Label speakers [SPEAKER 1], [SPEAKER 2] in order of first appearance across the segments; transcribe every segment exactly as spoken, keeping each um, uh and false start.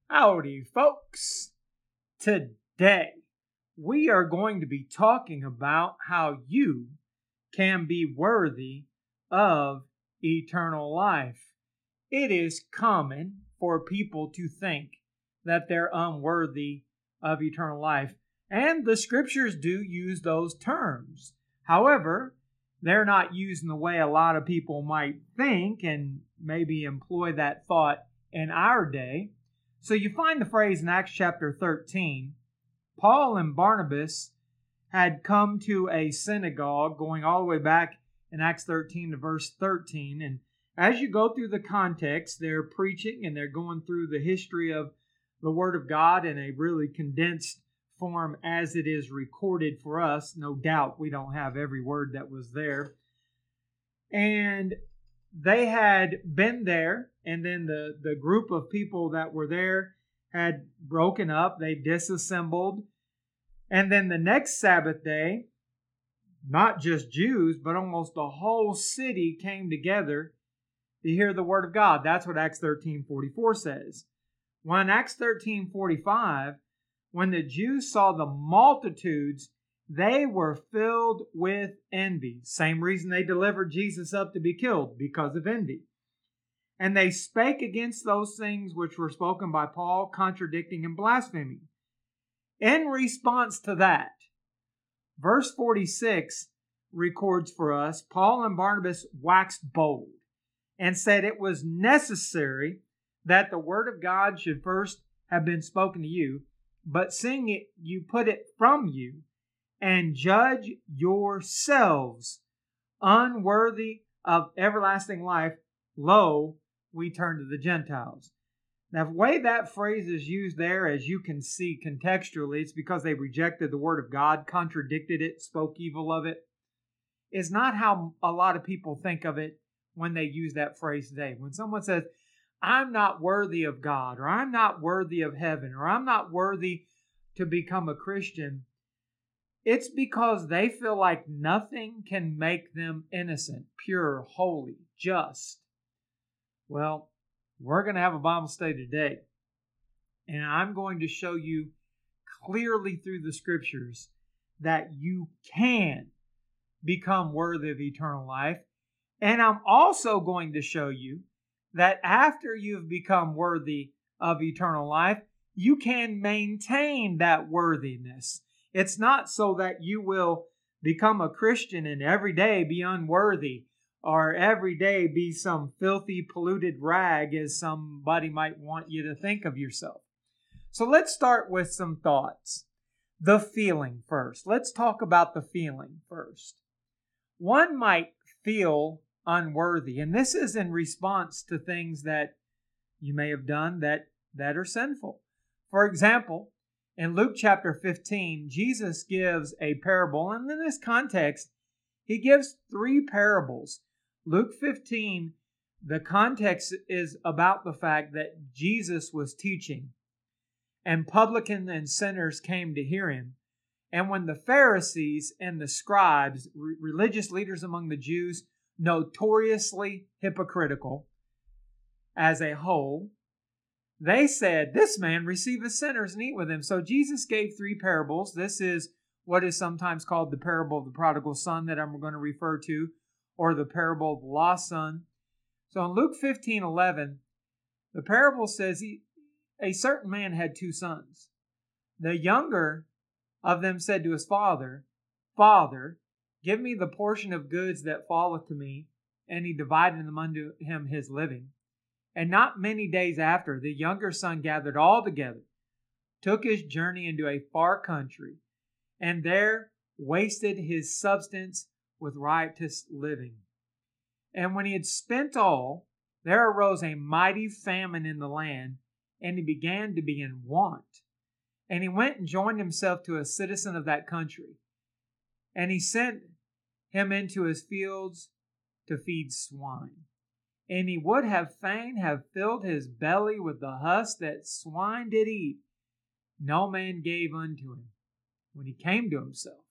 [SPEAKER 1] Howdy, folks. Today, we are going to be talking about how you can be worthy of eternal life. It is common for people to think that they're unworthy of eternal life, and the scriptures do use those terms. However, they're not used in the way a lot of people might think and maybe employ that thought in our day. So you find the phrase in Acts chapter thirteen. Paul and Barnabas had come to a synagogue, going all the way back in Acts thirteen to verse thirteen. And as you go through the context, they're preaching and they're going through the history of the Word of God in a really condensed form as it is recorded for us. No doubt we don't have every word that was there. And they had been there, and then the, the group of people that were there had broken up. They disassembled. And then the next Sabbath day, not just Jews, but almost the whole city came together to hear the word of God. That's what Acts thirteen forty-four says. Well, in Acts thirteen forty-five, when the Jews saw the multitudes, they were filled with envy. Same reason they delivered Jesus up to be killed, because of envy. And they spake against those things which were spoken by Paul, contradicting and blaspheming. In response to that, verse forty-six records for us, Paul and Barnabas waxed bold and said it was necessary that the word of God should first have been spoken to you, but seeing it, you put it from you, and judge yourselves unworthy of everlasting life, lo, we turn to the Gentiles. Now, the way that phrase is used there, as you can see contextually, it's because they rejected the word of God, contradicted it, spoke evil of it. It's not how a lot of people think of it when they use that phrase today. When someone says, I'm not worthy of God, or I'm not worthy of heaven, or I'm not worthy to become a Christian, it's because they feel like nothing can make them innocent, pure, holy, just. Well, we're going to have a Bible study today, and I'm going to show you clearly through the scriptures that you can become worthy of eternal life. And I'm also going to show you that after you've become worthy of eternal life, you can maintain that worthiness. It's not so that you will become a Christian and every day be unworthy, or every day be some filthy, polluted rag, as somebody might want you to think of yourself. So let's start with some thoughts. The feeling first. Let's talk about the feeling first. One might feel unworthy, and this is in response to things that you may have done that, that are sinful. For example, in Luke chapter fifteen, Jesus gives a parable, and in this context, he gives three parables. Luke fifteen, the context is about the fact that Jesus was teaching, and publicans and sinners came to hear him. And when the Pharisees and the scribes, re- religious leaders among the Jews, notoriously hypocritical as a whole, they said, this man receiveth sinners and eat with them. So Jesus gave three parables. This is what is sometimes called the parable of the prodigal son that I'm going to refer to, or the parable of the lost son. So in Luke fifteen eleven, the parable says he, a certain man had two sons. The younger of them said to his father, Father, give me the portion of goods that falleth to me. And he divided them unto him his living. And not many days after, the younger son gathered all together, took his journey into a far country, and there wasted his substance with riotous living. And when he had spent all, there arose a mighty famine in the land, and he began to be in want. And he went and joined himself to a citizen of that country. And he sent him into his fields to feed swine. And he would have fain have filled his belly with the husk that swine did eat. No man gave unto him. When he came to himself,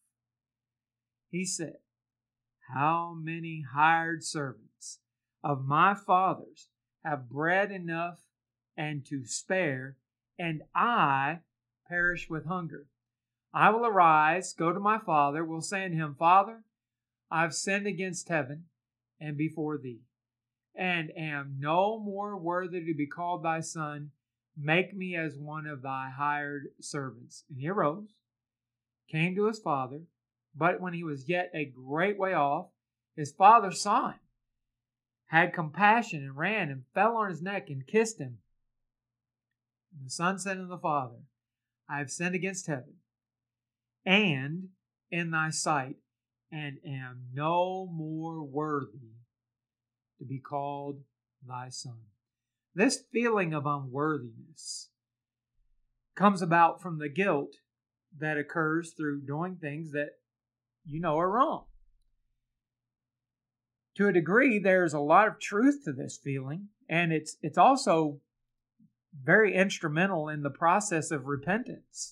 [SPEAKER 1] he said, How many hired servants of my father's have bread enough and to spare, and I perish with hunger. I will arise, go to my father, will say unto him, Father, I've sinned against heaven and before thee, and am no more worthy to be called thy son. Make me as one of thy hired servants. And he arose, came to his father, but when he was yet a great way off, his father saw him, had compassion, and ran and fell on his neck and kissed him. And the son said unto the father, I have sinned against heaven and in thy sight, and am no more worthy to be called thy son. This feeling of unworthiness comes about from the guilt that occurs through doing things that you know are wrong. To a degree, there's a lot of truth to this feeling, and it's it's also very instrumental in the process of repentance.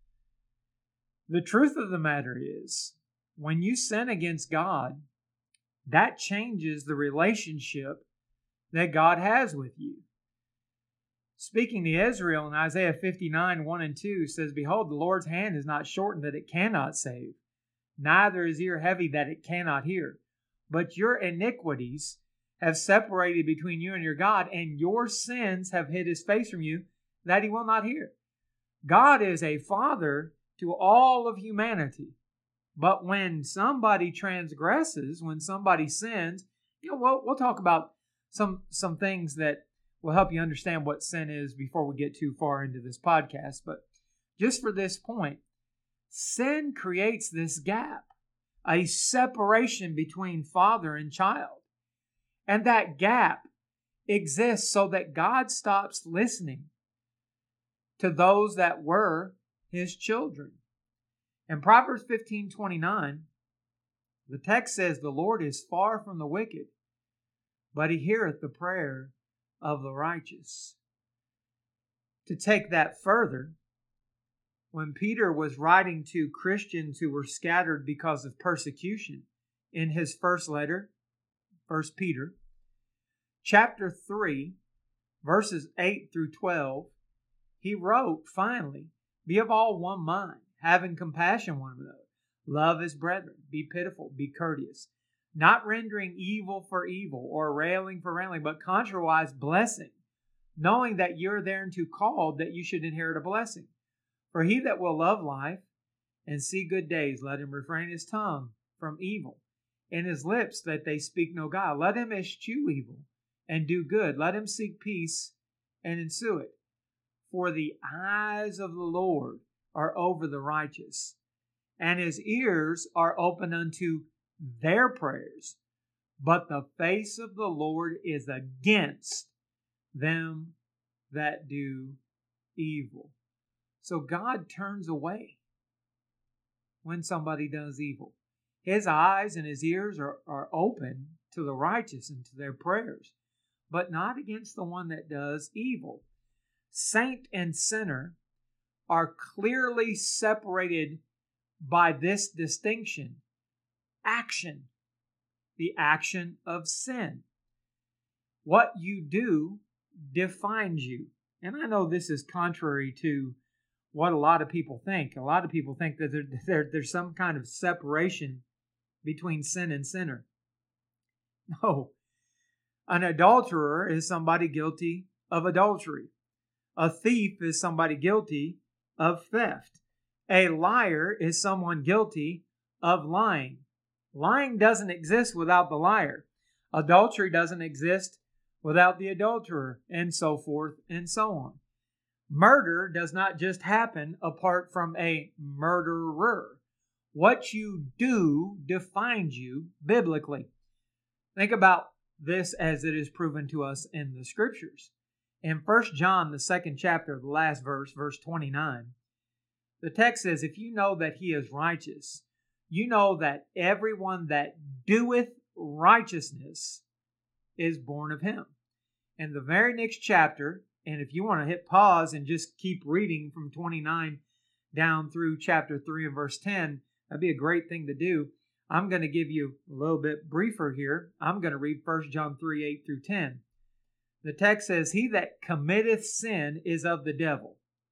[SPEAKER 1] The truth of the matter is, when you sin against God, that changes the relationship that God has with you. Speaking to Israel in Isaiah fifty-nine, one and two says, Behold, the Lord's hand is not shortened that it cannot save, neither is ear heavy that it cannot hear. But your iniquities have separated between you and your God, and your sins have hid his face from you, that he will not hear. God is a father to all of humanity. But when somebody transgresses, when somebody sins, you know, we'll, we'll talk about some, some things that will help you understand what sin is before we get too far into this podcast. But just for this point, sin creates this gap, a separation between father and child. And that gap exists so that God stops listening to those that were his children. In Proverbs fifteen twenty-nine, the text says, The Lord is far from the wicked, but he heareth the prayer of the righteous. To take that further, when Peter was writing to Christians who were scattered because of persecution, in his first letter, First Peter, chapter three, verses eight through twelve, he wrote, Finally, be of all one mind, having compassion one another. Love as brethren. Be pitiful. Be courteous. Not rendering evil for evil, or railing for railing, but contrariwise blessing, knowing that you're thereunto called, that you should inherit a blessing. For he that will love life and see good days, let him refrain his tongue from evil, and his lips that they speak no guile. Let him eschew evil and do good. Let him seek peace and ensue it. For the eyes of the Lord are over the righteous, and his ears are open unto their prayers. But the face of the Lord is against them that do evil. So God turns away when somebody does evil. His eyes and his ears are, are open to the righteous and to their prayers, but not against the one that does evil. Saint and sinner are clearly separated by this distinction. Action. The action of sin. What you do defines you. And I know this is contrary to what a lot of people think. A lot of people think that there, there, there's some kind of separation between sin and sinner. No. An adulterer is somebody guilty of adultery. A thief is somebody guilty of theft. A liar is someone guilty of lying. Lying doesn't exist without the liar. Adultery doesn't exist without the adulterer, and so forth and so on. Murder does not just happen apart from a murderer. What you do defines you biblically. Think about this as it is proven to us in the Scriptures. In First John, the second chapter, the last verse, verse twenty-nine, the text says, If you know that he is righteous, you know that everyone that doeth righteousness is born of him. In the very next chapter, and if you want to hit pause and just keep reading from twenty-nine down through chapter three and verse ten, that'd be a great thing to do. I'm going to give you a little bit briefer here. I'm going to read First John three, eight through ten. The text says, He that committeth sin is of the devil,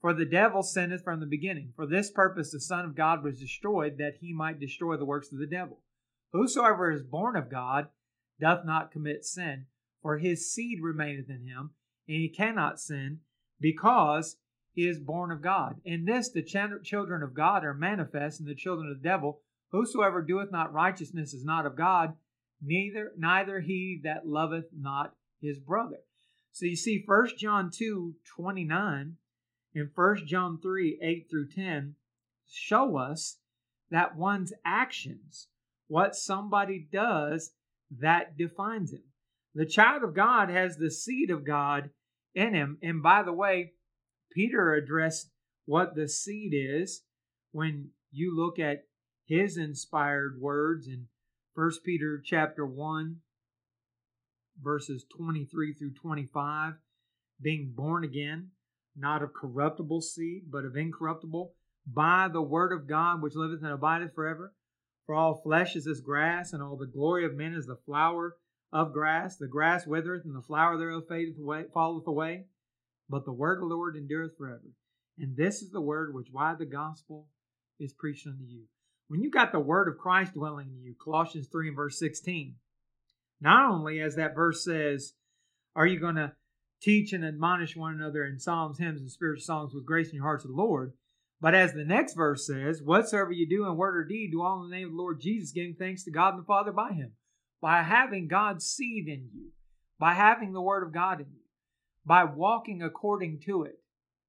[SPEAKER 1] For the devil sinneth from the beginning. For this purpose the Son of God was destroyed, that he might destroy the works of the devil. Whosoever is born of God doth not commit sin, for his seed remaineth in him, and he cannot sin, because he is born of God. In this the ch- children of God are manifest, and the children of the devil. Whosoever doeth not righteousness is not of God, neither neither he that loveth not his brother. So you see, First John two twenty-nine and First John three eight through ten show us that one's actions, what somebody does, that defines him. The child of God has the seed of God in him. And by the way, Peter addressed what the seed is when you look at his inspired words in First Peter chapter one, verses twenty-three through twenty-five, being born again, not of corruptible seed, but of incorruptible, by the word of God which liveth and abideth forever. For all flesh is as grass, and all the glory of men is the flower of grass. The grass withereth, and the flower thereof fadeth away, falleth away. But the word of the Lord endureth forever. And this is the word which why the gospel is preached unto you. When you got the word of Christ dwelling in you, Colossians three and verse sixteen, not only, as that verse says, are you going to teach and admonish one another in psalms, hymns, and spiritual songs with grace in your hearts of the Lord, but as the next verse says, whatsoever you do in word or deed, do all in the name of the Lord Jesus, giving thanks to God and the Father by him. By having God's seed in you, by having the word of God in you, by walking according to it,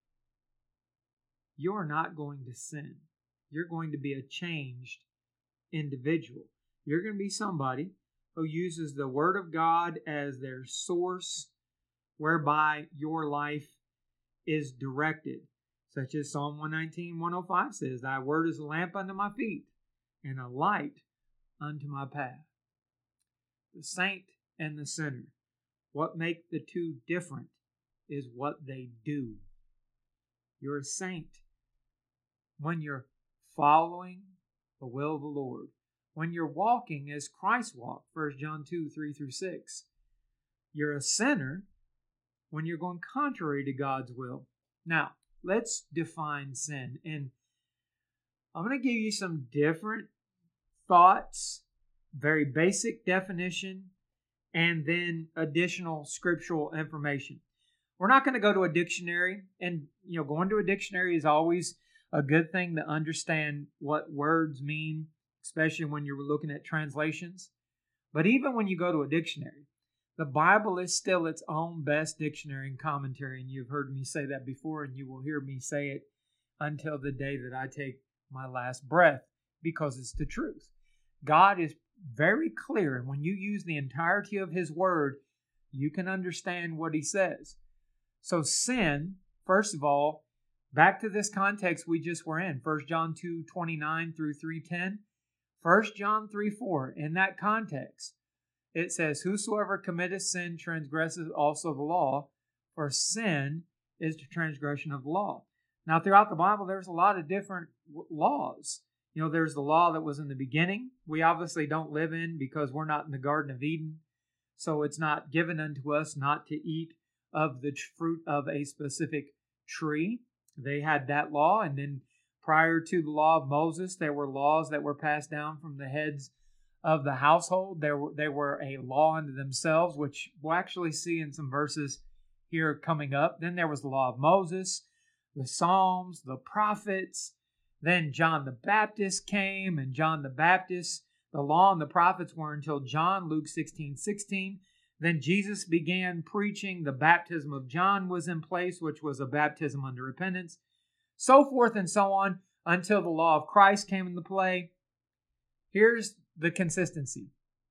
[SPEAKER 1] you're not going to sin. You're going to be a changed individual. You're going to be somebody who uses the word of God as their source whereby your life is directed. Such as Psalm one nineteen, one oh five says, thy word is a lamp unto my feet and a light unto my path. The saint and the sinner, what make the two different is what they do. You're a saint when you're following the will of the Lord. When you're walking as Christ walked, First John two, three through six. You're a sinner when you're going contrary to God's will. Now, let's define sin. And I'm going to give you some different thoughts, very basic definition, and then additional scriptural information. We're not going to go to a dictionary, and you know, going to a dictionary is always a good thing to understand what words mean, especially when you're looking at translations. But even when you go to a dictionary, the Bible is still its own best dictionary and commentary, and you've heard me say that before, and you will hear me say it until the day that I take my last breath, because it's the truth. God is very clear, and when you use the entirety of His Word, you can understand what He says. So sin, first of all, back to this context we just were in, First John two, twenty-nine through three ten, First John three, four, in that context, it says, whosoever committeth sin transgresseth also the law, for sin is the transgression of the law. Now, throughout the Bible, there's a lot of different laws. You know, there's the law that was in the beginning. We obviously don't live in because we're not in the Garden of Eden. So it's not given unto us not to eat of the fruit of a specific tree. They had that law. And then prior to the law of Moses, there were laws that were passed down from the heads of the household. There were, they were a law unto themselves, which we'll actually see in some verses here coming up. Then there was the law of Moses, the Psalms, the prophets. Then John the Baptist came, and John the Baptist, the law and the prophets were until John, Luke sixteen sixteen. Then Jesus began preaching. The baptism of John was in place, which was a baptism unto repentance. So forth and so on until the law of Christ came into play. Here's the consistency.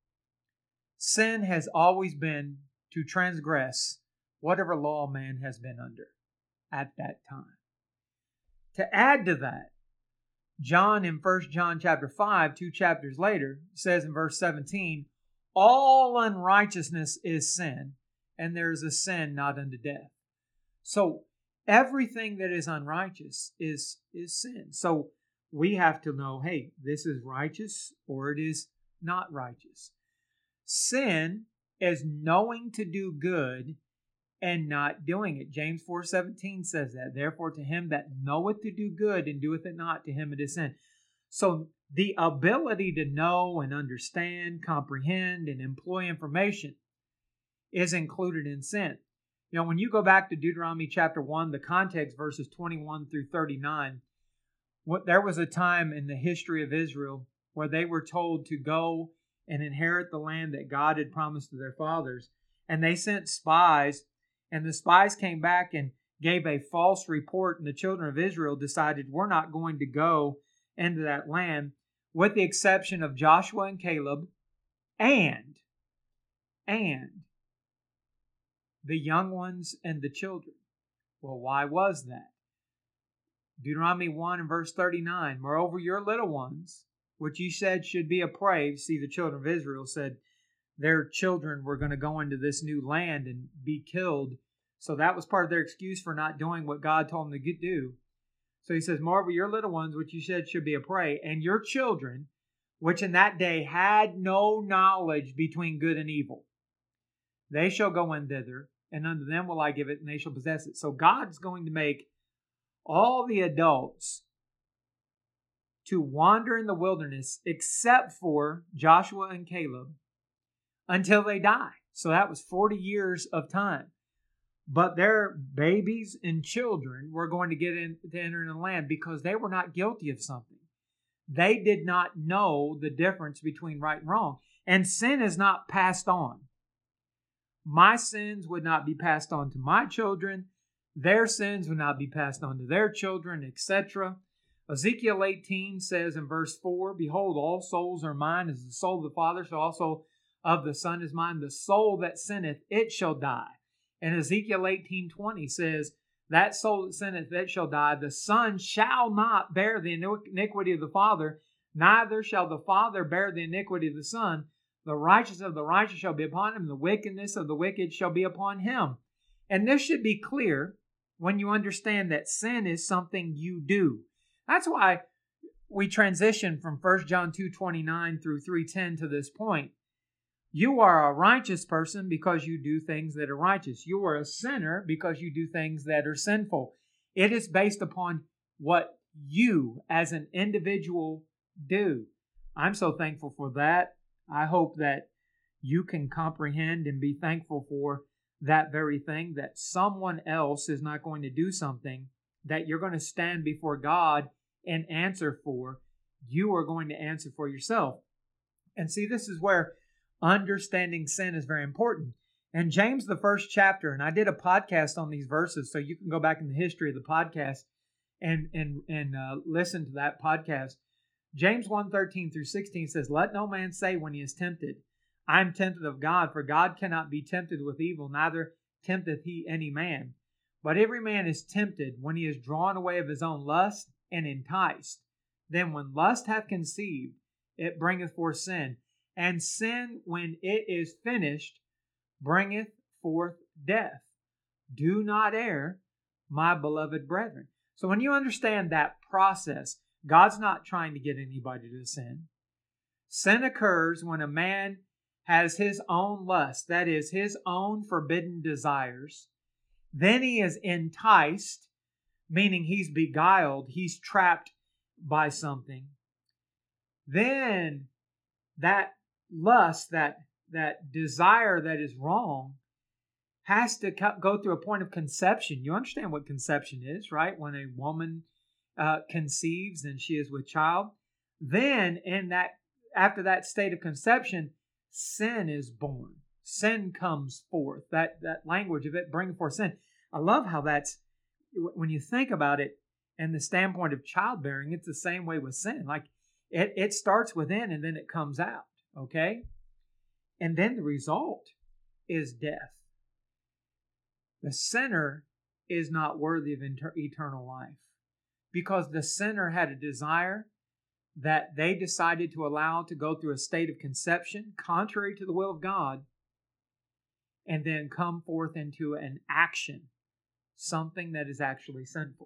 [SPEAKER 1] Sin has always been to transgress whatever law man has been under at that time. To add to that, John in First John chapter five, two chapters later, says in verse seventeen, all unrighteousness is sin, and there is a sin not unto death. So everything that is unrighteous is, is sin. So we have to know, hey, this is righteous or it is not righteous. Sin is knowing to do good and not doing it. James four seventeen says that. Therefore, to him that knoweth to do good and doeth it not, to him it is sin. So the ability to know and understand, comprehend, and employ information is included in sin. You know, when you go back to Deuteronomy chapter one, the context verses twenty-one through thirty-nine, what, there was a time in the history of Israel where they were told to go and inherit the land that God had promised to their fathers. And they sent spies, and the spies came back and gave a false report, and the children of Israel decided, we're not going to go into that land, with the exception of Joshua and Caleb and, and the young ones and the children. Well, why was that? Deuteronomy one and verse thirty-nine, moreover, your little ones, which you said should be a prey. See, the children of Israel said their children were going to go into this new land and be killed. So that was part of their excuse for not doing what God told them to do. So he says, moreover, your little ones, which you said should be a prey, and your children, which in that day had no knowledge between good and evil, they shall go in thither, and unto them will I give it, and they shall possess it. So God's going to make all the adults to wander in the wilderness except for Joshua and Caleb until they die. So that was forty years of time. But their babies and children were going to get in to enter in the land because they were not guilty of something. They did not know the difference between right and wrong. And sin is not passed on. My sins would not be passed on to my children. Their sins would not be passed on to their children, et cetera. Ezekiel eighteen says in verse four, behold, all souls are mine, as the soul of the Father, so also of the Son is mine. The soul that sinneth, it shall die. And Ezekiel eighteen twenty says, that soul that sinneth, it shall die. The Son shall not bear the iniquity of the Father, neither shall the Father bear the iniquity of the Son. The righteousness of the righteous shall be upon him, the wickedness of the wicked shall be upon him. And this should be clear when you understand that sin is something you do. That's why we transition from First John two twenty-nine through three ten to this point. You are a righteous person because you do things that are righteous. You are a sinner because you do things that are sinful. It is based upon what you as an individual do. I'm so thankful for that. I hope that you can comprehend and be thankful for that very thing, that someone else is not going to do something that you're going to stand before God and answer for. You are going to answer for yourself. And see, this is where understanding sin is very important. And James, the first chapter, and I did a podcast on these verses, so you can go back in the history of the podcast and and and uh, listen to that podcast. James one thirteen through sixteen says, let no man say when he is tempted, I am tempted of God, for God cannot be tempted with evil, neither tempteth he any man. But every man is tempted when he is drawn away of his own lust and enticed. Then when lust hath conceived, it bringeth forth sin. And sin, when it is finished, bringeth forth death. Do not err, my beloved brethren. So when you understand that process, God's not trying to get anybody to sin. Sin occurs when a man has his own lust, that is, his own forbidden desires. Then he is enticed, meaning he's beguiled, he's trapped by something. Then that lust, that, that desire that is wrong, has to go through a point of conception. You understand what conception is, right? When a woman uh, conceives and she is with child. Then in that, after that state of conception, sin is born. Sin comes forth. That that language of it, bringing forth sin. I love how that's, when you think about it, and the standpoint of childbearing, it's the same way with sin. Like it, it starts within and then it comes out. Okay? And then the result is death. The sinner is not worthy of inter- eternal life because the sinner had a desire that they decided to allow to go through a state of conception contrary to the will of God and then come forth into an action, something that is actually sinful.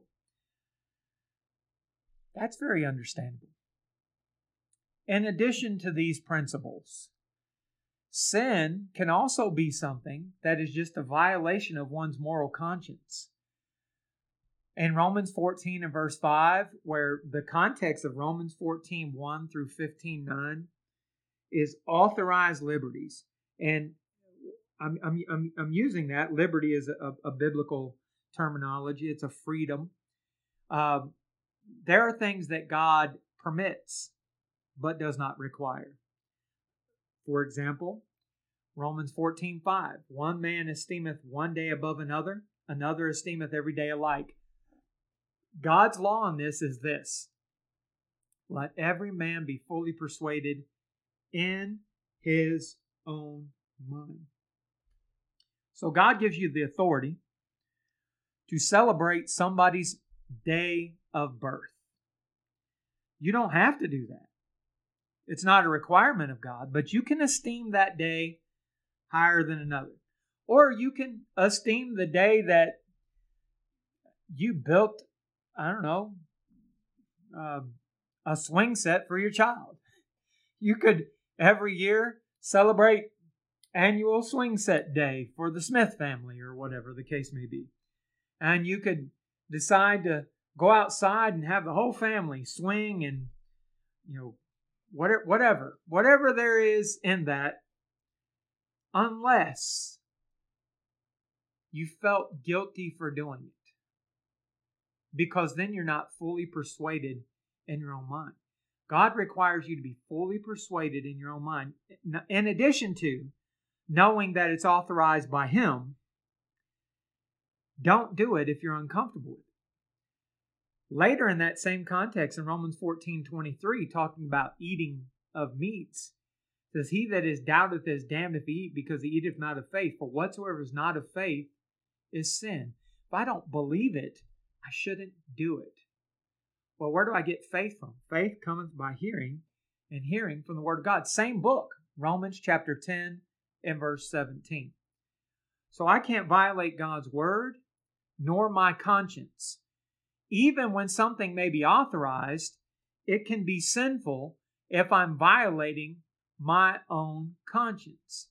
[SPEAKER 1] That's very understandable. In addition to these principles, Sin can also be something that is just a violation of one's moral conscience. In Romans fourteen and verse five, where the context of Romans fourteen, one through fifteen, nine is authorized liberties. And I'm, I'm, I'm, I'm using that. Liberty is a, a biblical terminology. It's a freedom. Uh, there are things that God permits, but does not require. For example, Romans fourteen, five. One man esteemeth one day above another, another esteemeth every day alike. God's law on this is this: let every man be fully persuaded in his own mind. So God gives you the authority to celebrate somebody's day of birth. You don't have to do that. It's not a requirement of God, but you can esteem that day higher than another. Or you can esteem the day that you built, I don't know, uh, a swing set for your child. You could every year celebrate annual swing set day for the Smith family or whatever the case may be. And you could decide to go outside and have the whole family swing and, you know, whatever, whatever, whatever there is in that, unless you felt guilty for doing it. Because then you're not fully persuaded in your own mind. God requires you to be fully persuaded in your own mind. In addition to knowing that it's authorized by Him, don't do it if you're uncomfortable with it. Later in that same context, in Romans fourteen twenty-three, talking about eating of meats, says, he that is doubteth is damned if he eat, because he eateth not of faith. For whatsoever is not of faith is sin. If I don't believe it, I shouldn't do it. Well, where do I get faith from? Faith cometh by hearing, and hearing from the Word of God. Same book, Romans chapter ten and verse seventeen. So I can't violate God's Word, nor my conscience. Even when something may be authorized, it can be sinful if I'm violating my own conscience.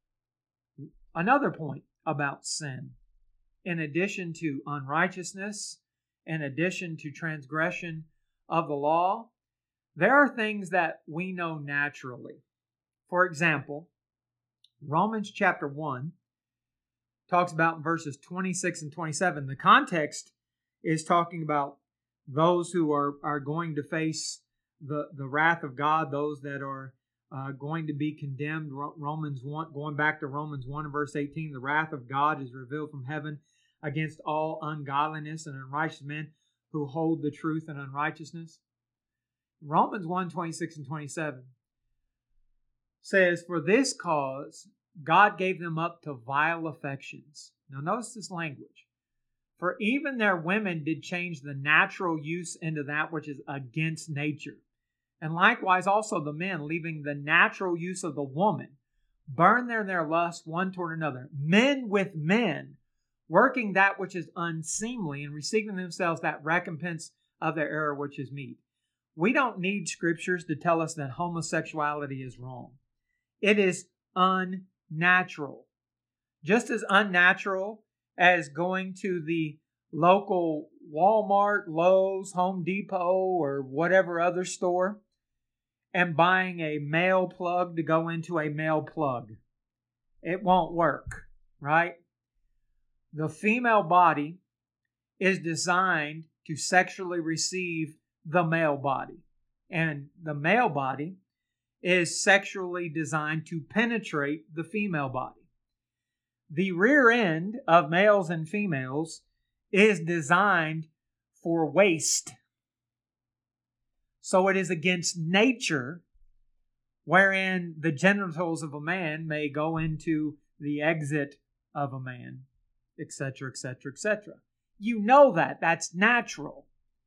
[SPEAKER 1] Another point about sin, in addition to unrighteousness, in addition to transgression of the law, there are things that we know naturally. For example, Romans chapter one talks about in verses twenty-six and twenty-seven. The context is talking about those who are, are going to face the, the wrath of God, those that are uh, going to be condemned. Romans one, going back to Romans one and verse eighteen, the wrath of God is revealed from heaven against all ungodliness and unrighteous men who hold the truth in unrighteousness. Romans one, twenty-six and twenty-seven says, for this cause God gave them up to vile affections. Now notice this language. For even their women did change the natural use into that which is against nature. And likewise also the men, leaving the natural use of the woman, burn their, their lust one toward another. Men with men, working that which is unseemly, and receiving themselves that recompense of their error which is meet. We don't need scriptures to tell us that homosexuality is wrong. It is unnatural. Just as unnatural as going to the local Walmart, Lowe's, Home Depot, or whatever other store and buying a male plug to go into a male plug. It won't work, right? The female body is designed to sexually receive the male body. And the male body is sexually designed to penetrate the female body. The rear end of males and females is designed for waste. So it is against nature, wherein the genitals of a man may go into the exit of a man, et cetera, et cetera, et cetera. You know that. That's natural.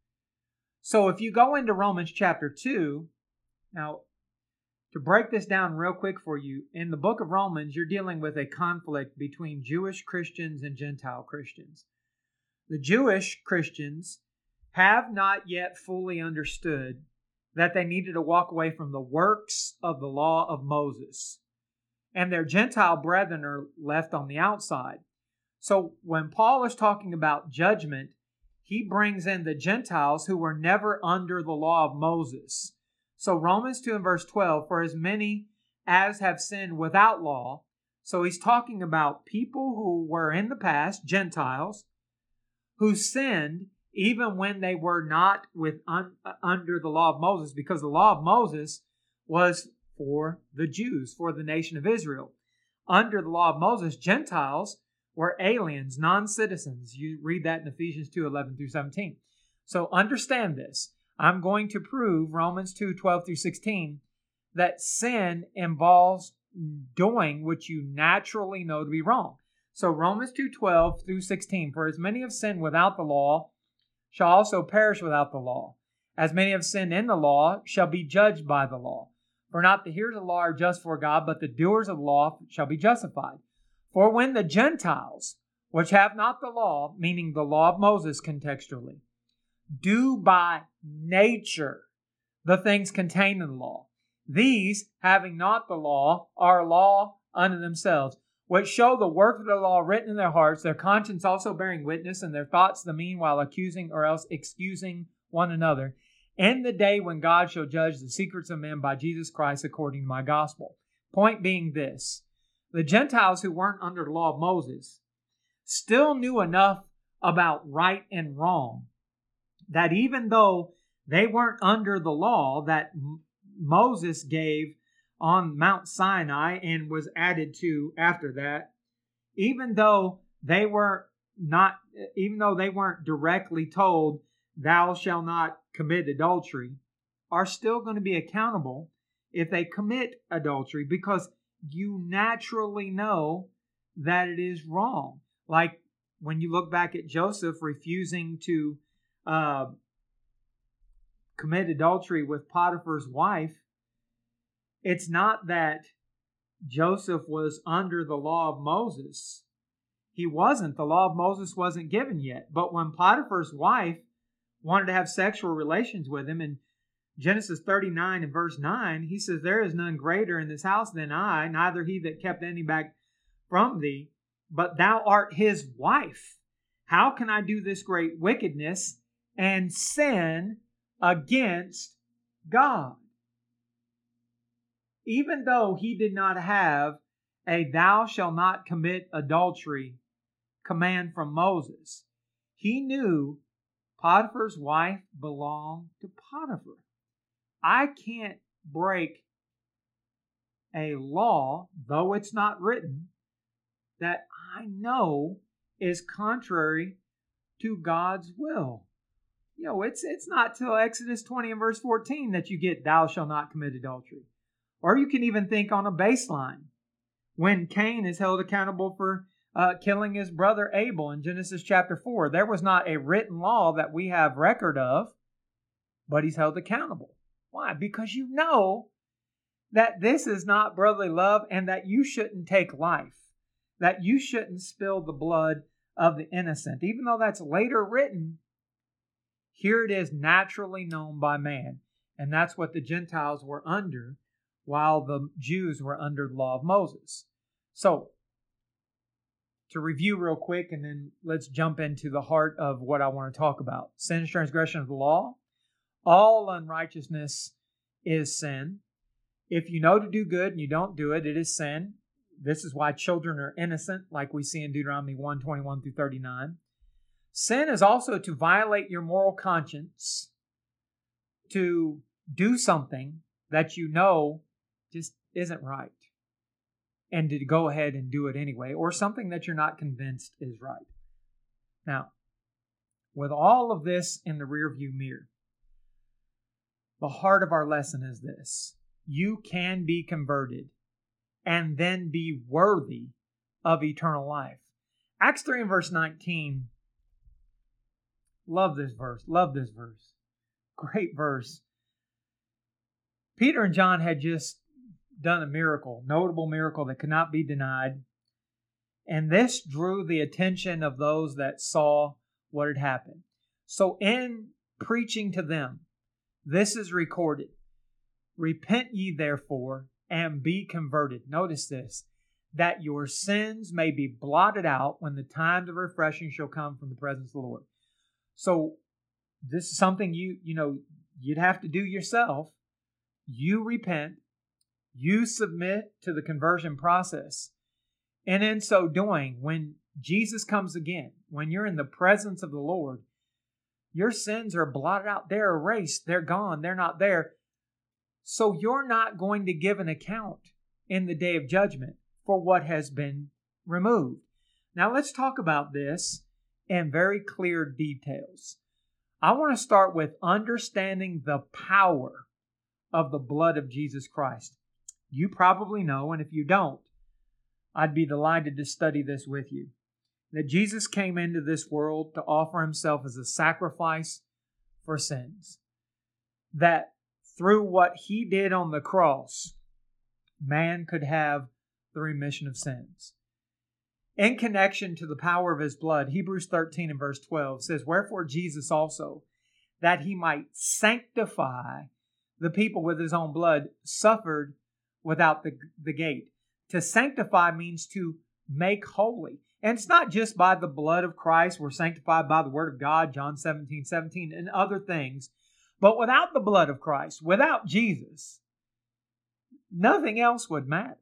[SPEAKER 1] So if you go into Romans chapter two, now, to break this down real quick for you, in the book of Romans, you're dealing with a conflict between Jewish Christians and Gentile Christians. The Jewish Christians have not yet fully understood that they needed to walk away from the works of the law of Moses and their Gentile brethren are left on the outside. So when Paul is talking about judgment, he brings in the Gentiles who were never under the law of Moses. So Romans two and verse twelve, for as many as have sinned without law. So he's talking about people who were in the past, Gentiles, who sinned even when they were not with un, under the law of Moses, because the law of Moses was for the Jews, for the nation of Israel. Under the law of Moses, Gentiles were aliens, non-citizens. You read that in Ephesians two, eleven through seventeen. So understand this. I'm going to prove Romans two, twelve through sixteen that sin involves doing what you naturally know to be wrong. So Romans two, twelve through sixteen, for as many have sinned without the law shall also perish without the law. As many have sinned in the law shall be judged by the law. For not the hearers of the law are just for God, but the doers of the law shall be justified. For when the Gentiles, which have not the law, meaning the law of Moses contextually, do by nature the things contained in the law, these, having not the law, are law unto themselves, which show the work of the law written in their hearts, their conscience also bearing witness, and their thoughts the meanwhile accusing or else excusing one another, in the day when God shall judge the secrets of men by Jesus Christ according to my gospel. Point being this, the Gentiles who weren't under the law of Moses still knew enough about right and wrong that even though they weren't under the law that Moses gave on Mount Sinai and was added to after that, even though they were not, even though they weren't directly told, thou shalt not commit adultery, are still going to be accountable if they commit adultery, because you naturally know that it is wrong. Like when you look back at Joseph refusing to uh, commit adultery with Potiphar's wife, it's not that Joseph was under the law of Moses. He wasn't. The law of Moses wasn't given yet. But when Potiphar's wife wanted to have sexual relations with him, in Genesis thirty-nine and verse nine, he says, there is none greater in this house than I, neither he that kept any back from thee, but thou art his wife. How can I do this great wickedness and sin against God? Even though he did not have a thou shalt not commit adultery command from Moses, he knew Potiphar's wife belonged to Potiphar. I can't break a law, though it's not written, that I know is contrary to God's will. You know, it's it's not till Exodus twenty and verse fourteen that you get thou shalt not commit adultery. Or you can even think on a baseline when Cain is held accountable for uh, killing his brother Abel in Genesis chapter four. There was not a written law that we have record of, but he's held accountable. Why? Because you know that this is not brotherly love and that you shouldn't take life, that you shouldn't spill the blood of the innocent. Even though that's later written, here it is naturally known by man. And that's what the Gentiles were under, while the Jews were under the law of Moses. So, to review real quick, and then let's jump into the heart of what I want to talk about. Sin is transgression of the law. All unrighteousness is sin. If you know to do good and you don't do it, it is sin. This is why children are innocent, like we see in Deuteronomy one, twenty-one through thirty-nine. Sin is also to violate your moral conscience, to do something that you know just isn't right, and to go ahead and do it anyway, or something that you're not convinced is right. Now, with all of this in the rearview mirror, the heart of our lesson is this. You can be converted and then be worthy of eternal life. Acts three and verse nineteen. Love this verse. Love this verse. Great verse. Peter and John had just done a miracle, notable miracle that could not be denied. And this drew the attention of those that saw what had happened. So in preaching to them, this is recorded. Repent ye therefore, and be converted. Notice this, that your sins may be blotted out when the times of refreshing shall come from the presence of the Lord. So this is something you, you know, you'd have to do yourself. You repent, you submit to the conversion process. And in so doing, when Jesus comes again, when you're in the presence of the Lord, your sins are blotted out. They're erased. They're gone. They're not there. So you're not going to give an account in the day of judgment for what has been removed. Now let's talk about this in very clear details. I want to start with understanding the power of the blood of Jesus Christ. You probably know, and if you don't, I'd be delighted to study this with you. That Jesus came into this world to offer himself as a sacrifice for sins. That through what he did on the cross, man could have the remission of sins. In connection to the power of his blood, Hebrews thirteen and verse twelve says, "Wherefore Jesus also, that he might sanctify the people with his own blood, suffered without the, the gate." To sanctify means to make holy. And it's not just by the blood of Christ. We're sanctified by the word of God, John seventeen seventeen, and other things. But without the blood of Christ, without Jesus, nothing else would matter.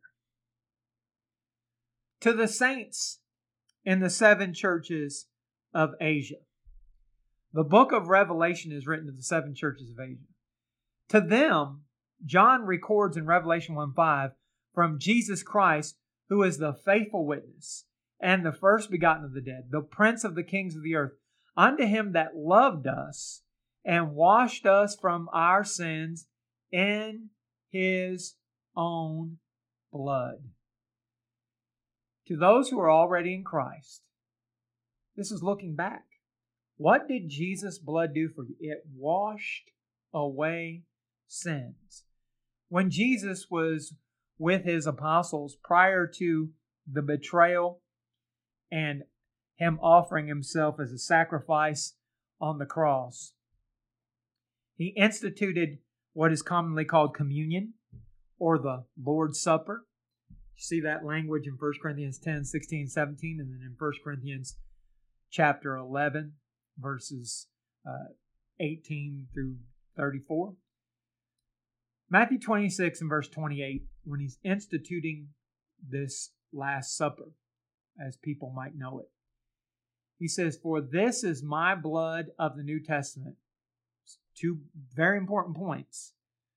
[SPEAKER 1] To the saints in the seven churches of Asia. The book of Revelation is written to the seven churches of Asia. To them, John records in Revelation one five, from Jesus Christ, who is the faithful witness, and the first begotten of the dead, the prince of the kings of the earth, unto him that loved us, and washed us from our sins in his own blood. To those who are already in Christ, this is looking back. What did Jesus' blood do for you? It washed away sins. When Jesus was with his apostles prior to the betrayal and him offering himself as a sacrifice on the cross, he instituted what is commonly called communion or the Lord's Supper. You see that language in First Corinthians ten, sixteen, seventeen, and then in First Corinthians chapter eleven, verses uh, eighteen through thirty-four. Matthew twenty-six and verse twenty-eight, when he's instituting this Last Supper, as people might know it, he says, "For this is my blood of the New Testament." Two very important points.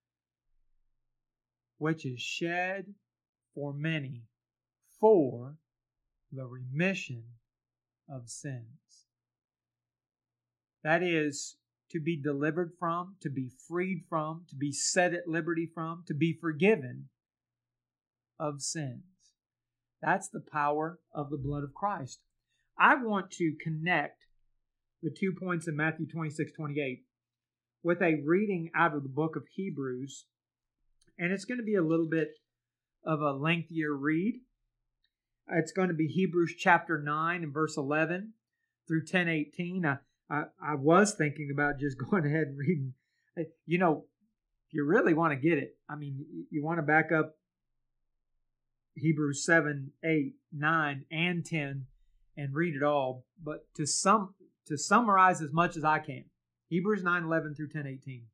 [SPEAKER 1] "Which is shed for many for the remission of sins." That is, to be delivered from, to be freed from, to be set at liberty from, to be forgiven of sins. That's the power of the blood of Christ. I want to connect the two points in Matthew twenty-six, twenty-eight with a reading out of the book of Hebrews. And it's going to be a little bit of a lengthier read. It's going to be Hebrews chapter nine and verse eleven through ten eighteen. I, I, I was thinking about just going ahead and reading. You know, if you really want to get it, I mean, you want to back up Hebrews seven, eight, nine, and ten and read it all. But to sum to summarize as much as I can, Hebrews nine, eleven through ten, eighteen.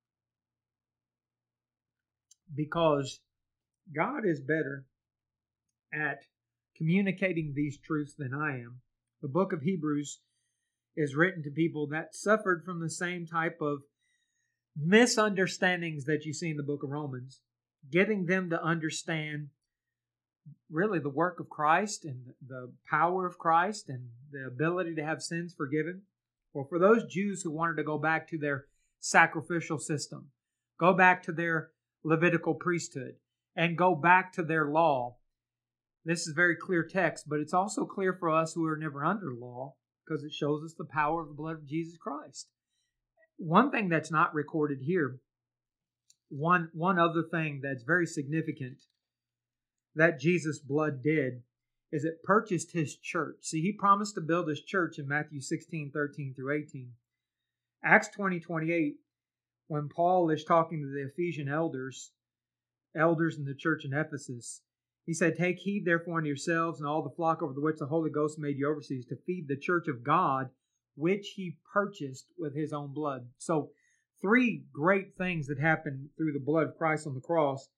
[SPEAKER 1] Because God is better at communicating these truths than I am. The book of Hebrews is written to people that suffered from the same type of misunderstandings that you see in the book of Romans, getting them to understand really the work of Christ and the power of Christ and the ability to have sins forgiven. Or for those Jews who wanted to go back to their sacrificial system, go back to their Levitical priesthood, and go back to their law. This is very clear text, but it's also clear for us who are never under law because it shows us the power of the blood of Jesus Christ. One thing that's not recorded here, one, one other thing that's very significant that Jesus' blood did is it purchased his church. See, he promised to build his church in Matthew sixteen, thirteen through eighteen. Acts twenty, twenty-eight, when Paul is talking to the Ephesian elders, elders in the church in Ephesus. He said, "Take heed therefore unto yourselves and all the flock over the which the Holy Ghost made you overseers, to feed the church of God, which he purchased with his own blood." So three great things that happened through the blood of Christ on the cross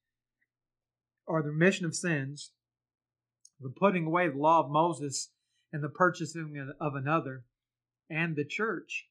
[SPEAKER 1] are the remission of sins, the putting away of the law of Moses, and the purchasing of another, and the church.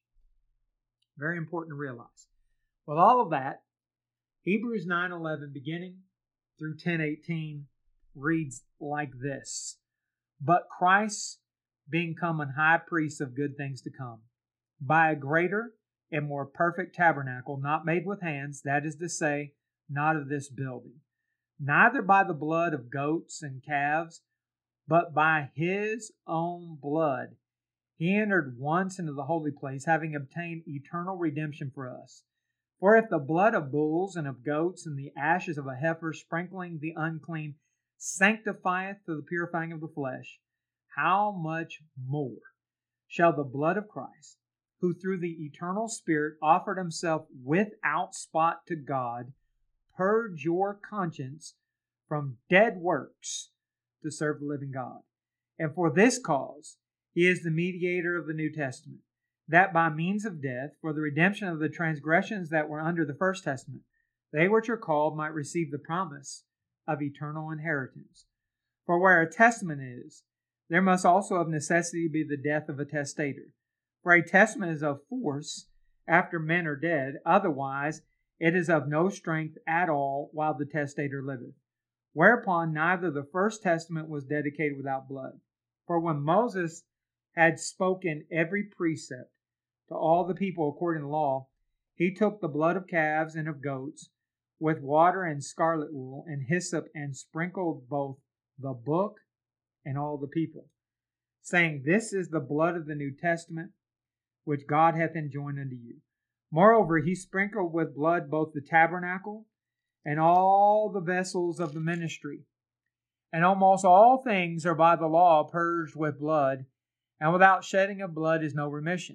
[SPEAKER 1] Very important to realize. With all of that, Hebrews nine eleven, beginning through ten eighteen, reads like this: "But Christ, being come an high priest of good things to come, by a greater and more perfect tabernacle, not made with hands, that is to say, not of this building, neither by the blood of goats and calves, but by his own blood, he entered once into the holy place, having obtained eternal redemption for us. For if the blood of bulls and of goats and the ashes of a heifer sprinkling the unclean sanctifieth to the purifying of the flesh, how much more shall the blood of Christ, who through the eternal Spirit offered himself without spot to God, purge your conscience from dead works to serve the living God. And for this cause he is the mediator of the New Testament, that by means of death, for the redemption of the transgressions that were under the first testament, they which are called might receive the promise of eternal inheritance. For where a testament is, there must also of necessity be the death of a testator. For a testament is of force after men are dead, otherwise it is of no strength at all while the testator liveth. Whereupon neither the first testament was dedicated without blood. For when Moses had spoken every precept to all the people according to the law, he took the blood of calves and of goats with water and scarlet wool and hyssop, and sprinkled both the book and all the people, saying, This is the blood of the New Testament, which God hath enjoined unto you. Moreover, he sprinkled with blood both the tabernacle and all the vessels of the ministry. And almost all things are by the law purged with blood, and without shedding of blood is no remission.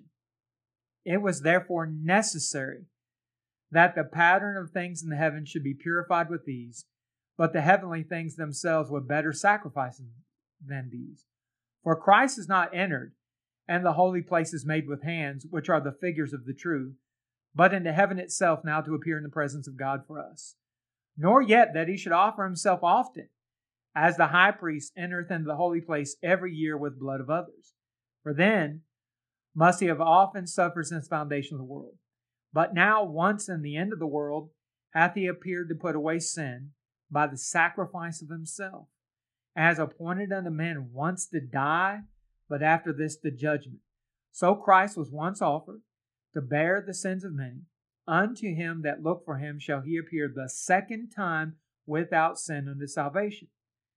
[SPEAKER 1] It was therefore necessary that the pattern of things in the heavens should be purified with these, but the heavenly things themselves with better sacrifices than these. For Christ is not entered, and the holy places made with hands, which are the figures of the true, but into heaven itself, now to appear in the presence of God for us. Nor yet that he should offer himself often, as the high priest entereth into the holy place every year with blood of others. For then must he have often suffered since the foundation of the world. But now, once in the end of the world, hath he appeared to put away sin by the sacrifice of himself, as appointed unto men once to die, but after this the judgment. So Christ was once offered to bear the sins of many. Unto him that look for him shall he appear the second time without sin unto salvation.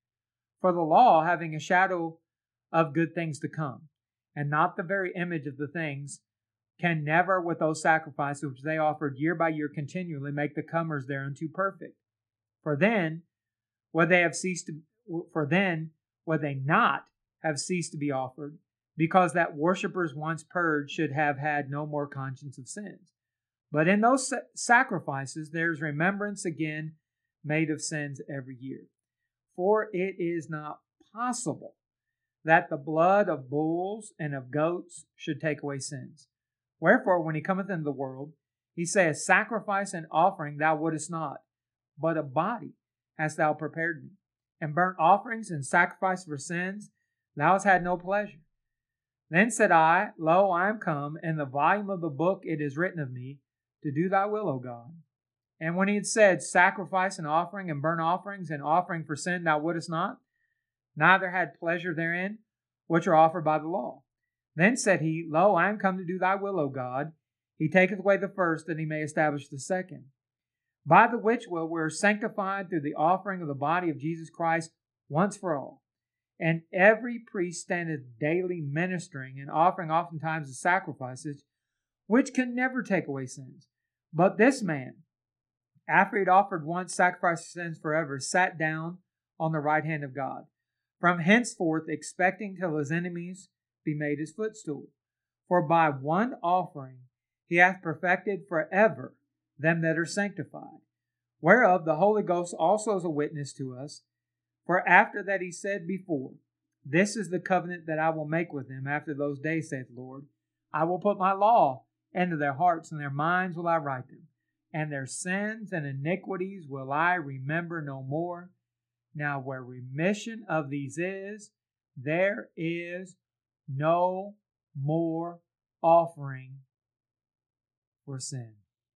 [SPEAKER 1] For the law, having a shadow of good things to come, and not the very image of the things, can never, with those sacrifices which they offered year by year continually, make the comers thereunto perfect. For then would they have ceased to, for then would they not have ceased to be offered, because that worshippers once purged should have had no more conscience of sins. But in those sacrifices there is remembrance again made of sins every year. For it is not possible that the blood of bulls and of goats should take away sins. Wherefore, when he cometh into the world, he saith, Sacrifice and offering thou wouldest not, but a body hast thou prepared me. And burnt offerings and sacrifice for sins thou hast had no pleasure. Then said I, Lo, I am come, in the volume of the book it is written of me, to do thy will, O God. And when he had said, Sacrifice and offering and burnt offerings and offering for sin thou wouldest not, neither had pleasure therein, which are offered by the law. Then said he, Lo, I am come to do thy will, O God. He taketh away the first, that he may establish the second. By the which will we are sanctified through the offering of the body of Jesus Christ once for all. And every priest standeth daily ministering and offering oftentimes the sacrifices, which can never take away sins. But this man, after he had offered once sacrifice for sins forever, sat down on the right hand of God, from henceforth expecting till his enemies be made his footstool. For by one offering he hath perfected forever them that are sanctified. whereof the Holy Ghost also is a witness to us. For after that he said before, This is the covenant that I will make with them after those days, saith the Lord. I will put my law into their hearts, and their minds will I write them. And their sins and iniquities will I remember no more. Now where remission of these is, there is no more offering for sin.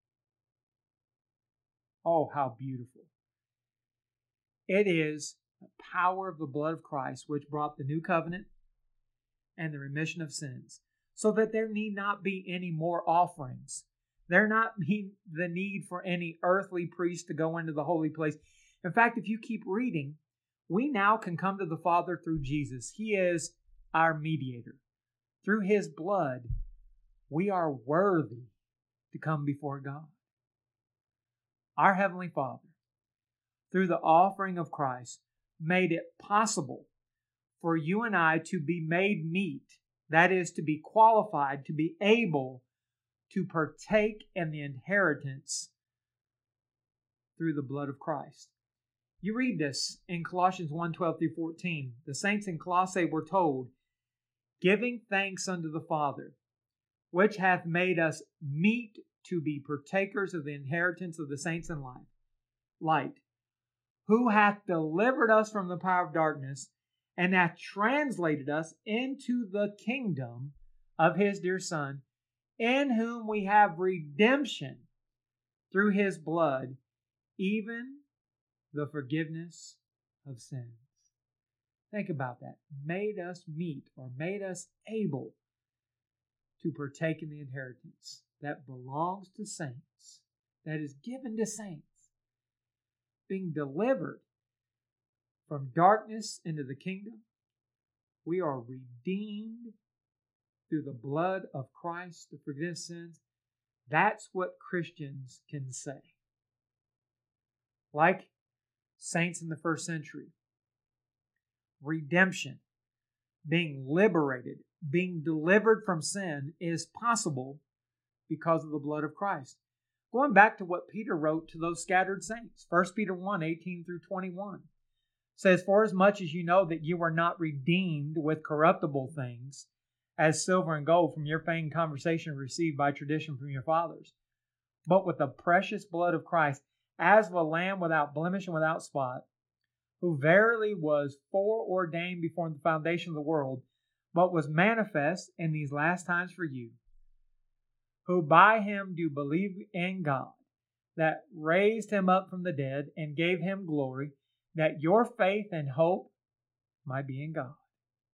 [SPEAKER 1] Oh, how beautiful. It is the power of the blood of Christ which brought the new covenant and the remission of sins, so that there need not be any more offerings. There not be the need for any earthly priest to go into the holy place. In fact, if you keep reading, we now can come to the Father through Jesus. He is our mediator. Through his blood, we are worthy to come before God. Our Heavenly Father, through the offering of Christ, made it possible for you and I to be made meet, that is, to be qualified, to be able to partake in the inheritance through the blood of Christ. You read this in Colossians one, twelve through fourteen. The saints in Colossae were told, giving thanks unto the Father, which hath made us meet to be partakers of the inheritance of the saints in life, light, who hath delivered us from the power of darkness, and hath translated us into the kingdom of his dear Son, in whom we have redemption through his blood, even the forgiveness of sins. Think about that. Made us meet, or made us able to partake in the inheritance that belongs to saints, that is given to saints, being delivered from darkness into the kingdom. We are redeemed through the blood of Christ, the forgiveness of sins. That's what Christians can say. Like saints in the first century. Redemption, being liberated, being delivered from sin is possible because of the blood of Christ. Going back to what Peter wrote to those scattered saints, First Peter one, eighteen through twenty-one, says, For as much as you know that you are not redeemed with corruptible things, as silver and gold from your vain conversation received by tradition from your fathers, but with the precious blood of Christ, as of a lamb without blemish and without spot, who verily was foreordained before the foundation of the world, but was manifest in these last times for you, who by him do believe in God, that raised him up from the dead and gave him glory, that your faith and hope might be in God.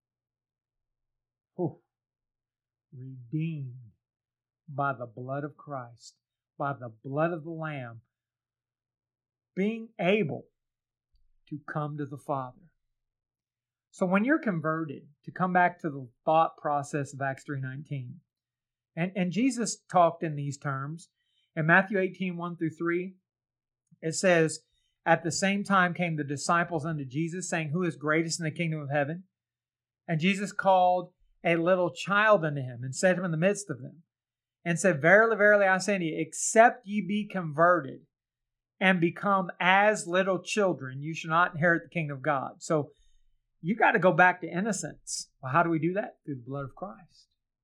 [SPEAKER 1] Whew. Redeemed by the blood of Christ, by the blood of the Lamb, being able to come to the Father. So when you're converted, to come back to the thought process of Acts three nineteen, and, and Jesus talked in these terms. In Matthew eighteen, one through three, it says, At the same time came the disciples unto Jesus, saying, Who is greatest in the kingdom of heaven? And Jesus called a little child unto him, and set him in the midst of them, and said, Verily, verily, I say unto you, except ye be converted, and become as little children, you shall not inherit the kingdom of God. So you got to go back to innocence. Well, how do we do that? Through the blood of Christ.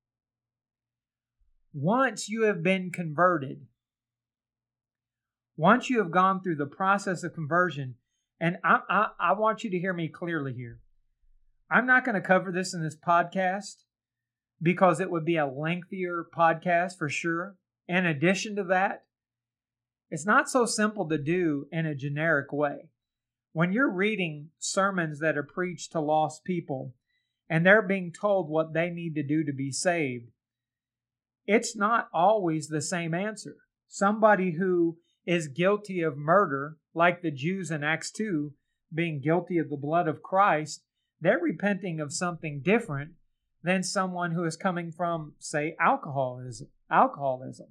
[SPEAKER 1] Once you have been converted, once you have gone through the process of conversion, and I, I, I want you to hear me clearly here. I'm not going to cover this in this podcast because it would be a lengthier podcast for sure. In addition to that, it's not so simple to do in a generic way. When you're reading sermons that are preached to lost people and they're being told what they need to do to be saved, it's not always the same answer. Somebody who is guilty of murder, like the Jews in Acts two, being guilty of the blood of Christ, they're repenting of something different than someone who is coming from, say, alcoholism. alcoholism.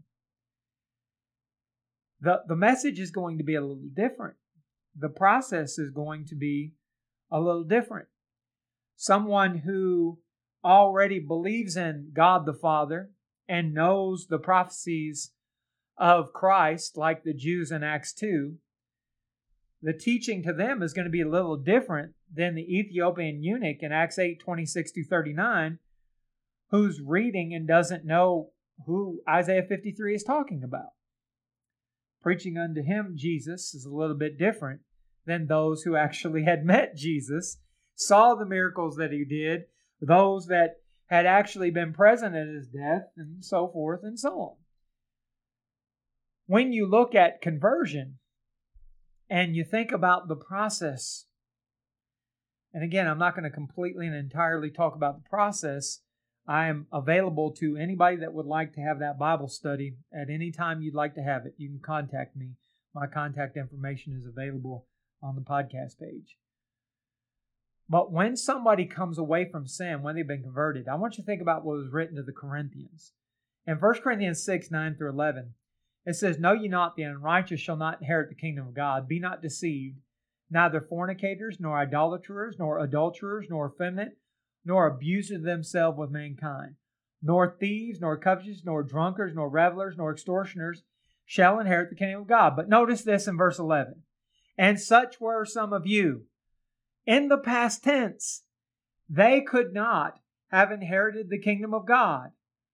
[SPEAKER 1] The, the message is going to be a little different. The process is going to be a little different. Someone who already believes in God the Father and knows the prophecies of Christ, like the Jews in Acts two, the teaching to them is going to be a little different than the Ethiopian eunuch in Acts eight, twenty-six through thirty-nine, who's reading and doesn't know who Isaiah fifty-three is talking about. Preaching unto him, Jesus, is a little bit different than those who actually had met Jesus, saw the miracles that he did, those that had actually been present at his death, and so forth and so on. When you look at conversion and you think about the process, and again, I'm not going to completely and entirely talk about the process. I am available to anybody that would like to have that Bible study at any time you'd like to have it. You can contact me. My contact information is available on the podcast page. But when somebody comes away from sin, when they've been converted, I want you to think about what was written to the Corinthians. In First Corinthians six, nine through eleven, it says, Know ye not the unrighteous shall not inherit the kingdom of God? Be not deceived. Neither fornicators, nor idolaters, nor adulterers, nor effeminate, nor abusers themselves with mankind, nor thieves, nor covetous, nor drunkards, nor revelers, nor extortioners shall inherit the kingdom of God. But notice this in verse eleven. And such were some of you. In the past tense, they could not have inherited the kingdom of God.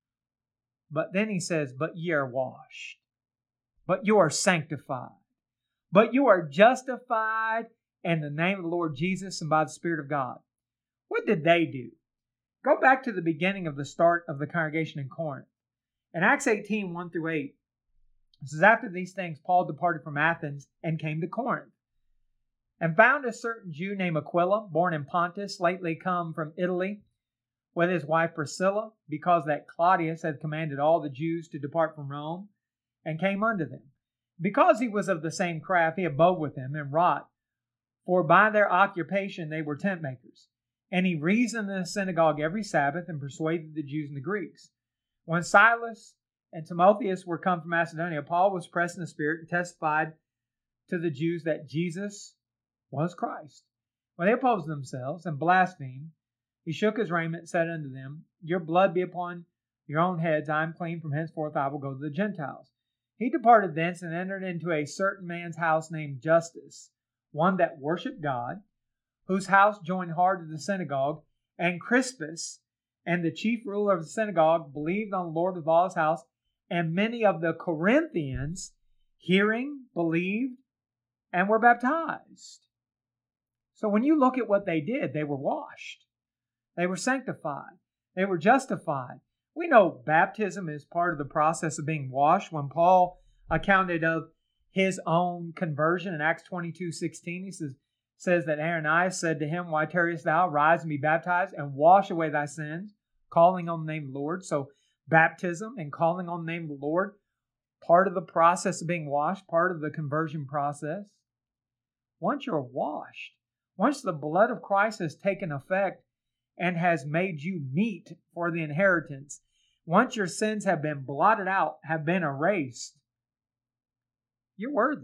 [SPEAKER 1] But then he says, but ye are washed. But you are sanctified. But you are justified in the name of the Lord Jesus and by the Spirit of God. What did they do? Go back to the beginning of the start of the congregation in Corinth. In Acts eighteen, one through eight, it says, After these things, Paul departed from Athens and came to Corinth, and found a certain Jew named Aquila, born in Pontus, lately come from Italy, with his wife Priscilla, because that Claudius had commanded all the Jews to depart from Rome, and came unto them. Because he was of the same craft, he abode with them and wrought, for by their occupation they were tent makers. And he reasoned in the synagogue every Sabbath and persuaded the Jews and the Greeks. When Silas and Timotheus were come from Macedonia, Paul was pressed in the Spirit and testified to the Jews that Jesus was Christ. When they opposed themselves and blasphemed, he shook his raiment and said unto them, Your blood be upon your own heads. I am clean. From henceforth I will go to the Gentiles. He departed thence and entered into a certain man's house named Justus, one that worshipped God, whose house joined hard to the synagogue, and Crispus and the chief ruler of the synagogue believed on the Lord with all his house, and many of the Corinthians, hearing, believed, and were baptized. So when you look at what they did, they were washed. They were sanctified. They were justified. We know baptism is part of the process of being washed. When Paul accounted of his own conversion in Acts twenty-two, sixteen, he says, says that Ananias said to him, Why tarriest thou? Rise and be baptized and wash away thy sins, calling on the name of the Lord. So baptism and calling on the name of the Lord, part of the process of being washed, part of the conversion process. Once you're washed, once the blood of Christ has taken effect and has made you meet for the inheritance, once your sins have been blotted out, have been erased, you're worthy.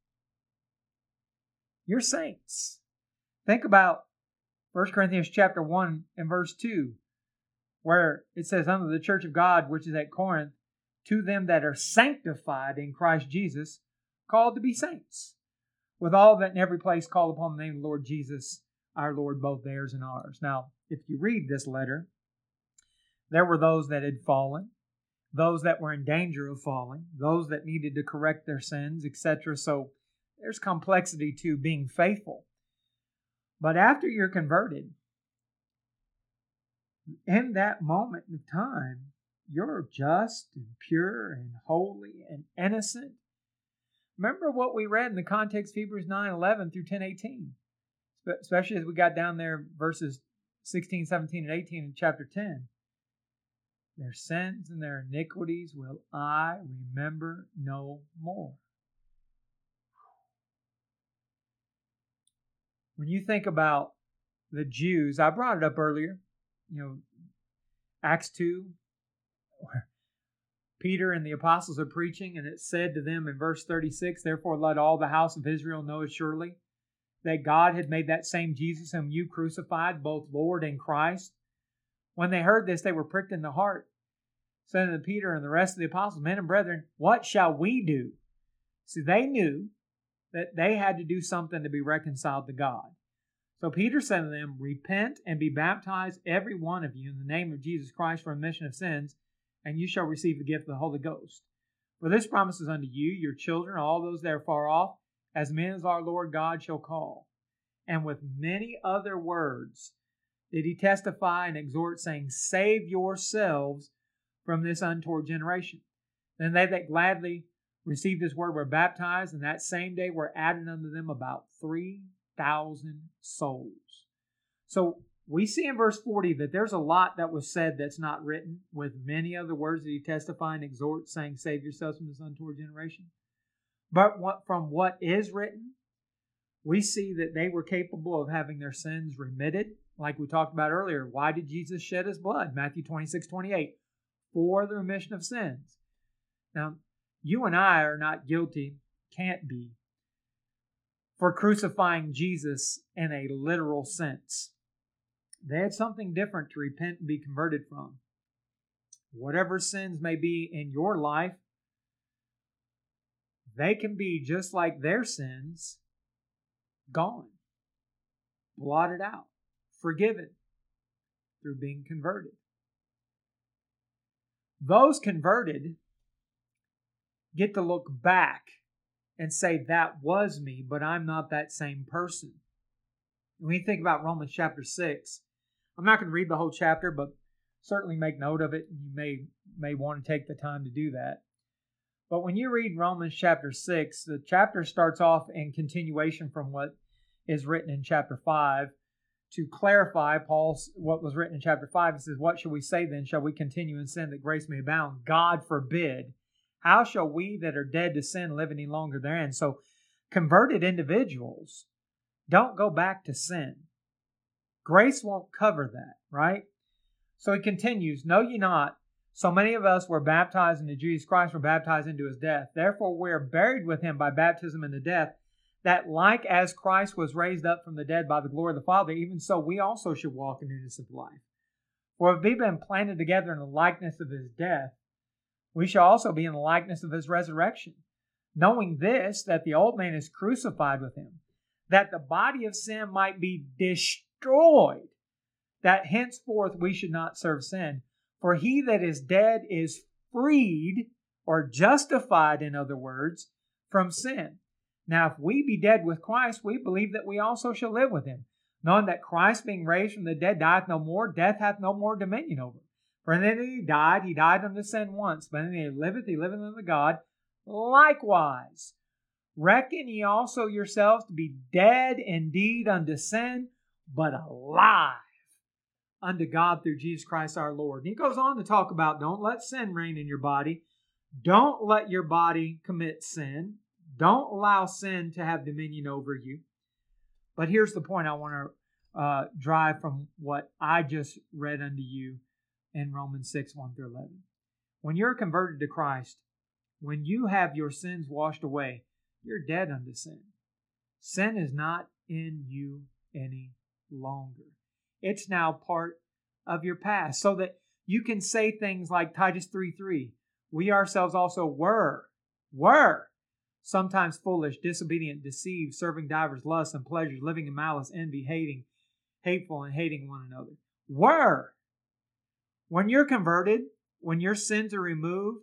[SPEAKER 1] You're saints. Think about First Corinthians chapter one and verse two, where it says, Unto the church of God, which is at Corinth, to them that are sanctified in Christ Jesus, called to be saints, with all that in every place call upon the name of the Lord Jesus, our Lord, both theirs and ours. Now, if you read this letter, there were those that had fallen, those that were in danger of falling, those that needed to correct their sins, et cetera. So there's complexity to being faithful. But after you're converted, in that moment of time, you're just and pure and holy and innocent. Remember what we read in the context of Hebrews nine eleven through ten eighteen, especially as we got down there verses sixteen, seventeen, and eighteen in chapter ten. Their sins and their iniquities will I remember no more. When you think about the Jews, I brought it up earlier, you know, Acts two, where Peter and the apostles are preaching, and it said to them in verse thirty-six, Therefore let all the house of Israel know assuredly that God had made that same Jesus whom you crucified, both Lord and Christ. When they heard this, they were pricked in the heart, saying to Peter and the rest of the apostles, Men and brethren, what shall we do? See, they knew that they had to do something to be reconciled to God. So Peter said to them, repent and be baptized, every one of you, in the name of Jesus Christ for remission of sins, and you shall receive the gift of the Holy Ghost. For this promise is unto you, your children, all those that are far off, as many as our Lord God shall call. And with many other words did he testify and exhort, saying, save yourselves from this untoward generation. Then they that gladly received this word were baptized, and that same day were added unto them about three thousand souls. So we see in verse forty that there's a lot that was said that's not written, with many other words that he testify and exhort, saying, save yourselves from this untoward generation. But what, from what is written, we see that they were capable of having their sins remitted. Like we talked about earlier, why did Jesus shed his blood? Matthew twenty-six, twenty-eight, for the remission of sins. Now, you and I are not guilty, can't be, for crucifying Jesus in a literal sense. They had something different to repent and be converted from. Whatever sins may be in your life, they can be just like their sins, gone, blotted out, forgiven through being converted. Those converted get to look back and say, that was me, but I'm not that same person. When you think about Romans chapter six, I'm not going to read the whole chapter, but certainly make note of it. You may, may want to take the time to do that. But when you read Romans chapter six, the chapter starts off in continuation from what is written in chapter five. To clarify Paul's what was written in chapter five, he says, what shall we say then? Shall we continue in sin that grace may abound? God forbid. How shall we that are dead to sin live any longer therein? So converted individuals don't go back to sin. Grace won't cover that, right? So he continues, know ye not, so many of us were baptized into Jesus Christ, were baptized into his death. Therefore we are buried with him by baptism into death, that like as Christ was raised up from the dead by the glory of the Father, even so we also should walk in newness of life. For if we have been planted together in the likeness of his death, we shall also be in the likeness of his resurrection, knowing this, that the old man is crucified with him, that the body of sin might be destroyed, that henceforth we should not serve sin. For he that is dead is freed, or justified, in other words, from sin. Now, if we be dead with Christ, we believe that we also shall live with him, knowing that Christ, being raised from the dead, dieth no more, death hath no more dominion over him. For in that he died, he died unto sin once, but in that he liveth, he liveth unto God. Likewise, reckon ye also yourselves to be dead indeed unto sin, but alive unto God through Jesus Christ our Lord. And he goes on to talk about, don't let sin reign in your body. Don't let your body commit sin. Don't allow sin to have dominion over you. But here's the point I want to uh, drive from what I just read unto you in Romans six, one through eleven. When you're converted to Christ, when you have your sins washed away, you're dead unto sin. Sin is not in you any longer. It's now part of your past, so that you can say things like Titus three three, we ourselves also were, were, sometimes foolish, disobedient, deceived, serving divers lusts and pleasures, living in malice, envy, hating, hateful, and hating one another. Were. When you're converted, when your sins are removed,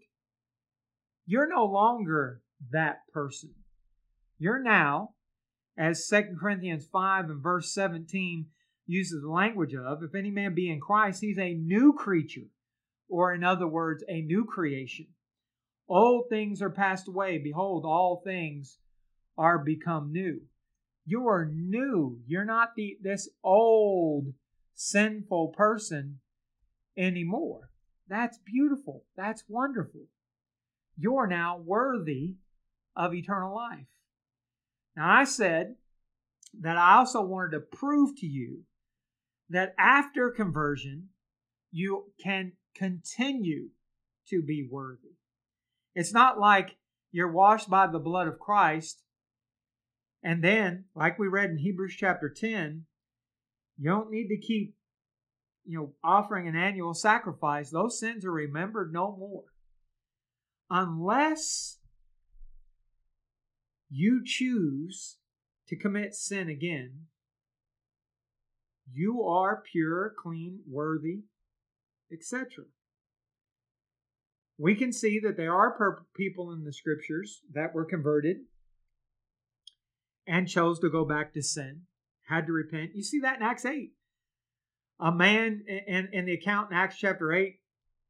[SPEAKER 1] you're no longer that person. You're now, as Second Corinthians five and verse seventeen uses the language of, if any man be in Christ, he's a new creature, or in other words, a new creation. Old things are passed away. Behold, all things are become new. You are new. You're not the this old, sinful person anymore. That's beautiful. That's wonderful. You're now worthy of eternal life. Now, I said that I also wanted to prove to you that after conversion, you can continue to be worthy. It's not like you're washed by the blood of Christ, and then, like we read in Hebrews chapter ten, you don't need to keep, you know, offering an annual sacrifice. Those sins are remembered no more. Unless you choose to commit sin again, you are pure, clean, worthy, et cetera. We can see that there are people in the scriptures that were converted and chose to go back to sin, had to repent. You see that in Acts eight. A man in, in the account in Acts chapter eight,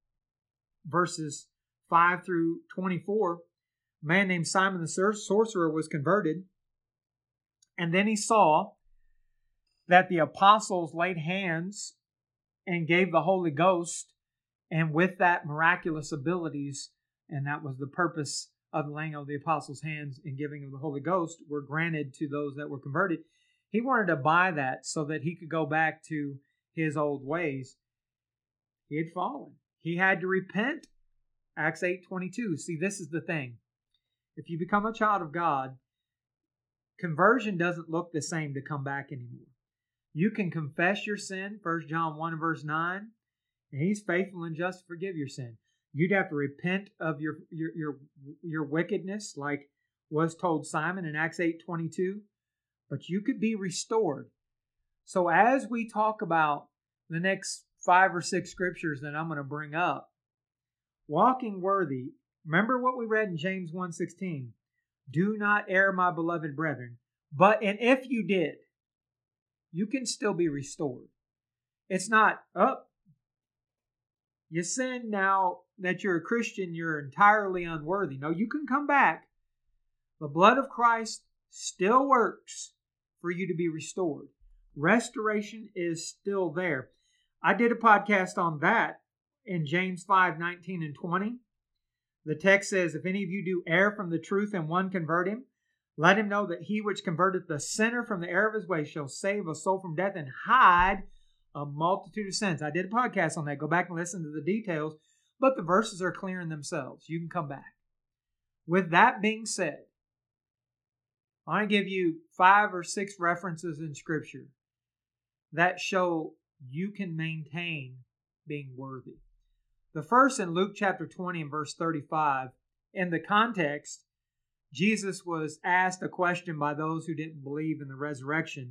[SPEAKER 1] verses five through twenty-four, a man named Simon the sorcerer was converted. And then he saw that the apostles laid hands and gave the Holy Ghost, and with that miraculous abilities, and that was the purpose of the laying of the apostles' hands and giving of the Holy Ghost, were granted to those that were converted. He wanted to buy that so that he could go back to his old ways. He had fallen. He had to repent. Acts eight twenty-two. See, this is the thing. If you become a child of God, conversion doesn't look the same to come back anymore. You can confess your sin, First John one and verse nine, and He's faithful and just to forgive your sin. You'd have to repent of your, your, your, your wickedness, like was told Simon in Acts eight twenty-two, but you could be restored. So as we talk about the next five or six scriptures that I'm going to bring up, walking worthy, remember what we read in James one sixteen. Do not err, my beloved brethren. But, and if you did, you can still be restored. It's not, oh, you sin now that you're a Christian, you're entirely unworthy. No, you can come back. The blood of Christ still works for you to be restored. Restoration is still there. I did a podcast on that in James five nineteen and twenty. The text says, if any of you do err from the truth and one convert him, let him know that he which converteth the sinner from the error of his way shall save a soul from death and hide a multitude of sins. I did a podcast on that. Go back and listen to the details. But the verses are clear in themselves. You can come back. With that being said, I want to give you five or six references in Scripture that show you can maintain being worthy. The first in Luke chapter twenty and verse thirty-five. In the context, Jesus was asked a question by those who didn't believe in the resurrection.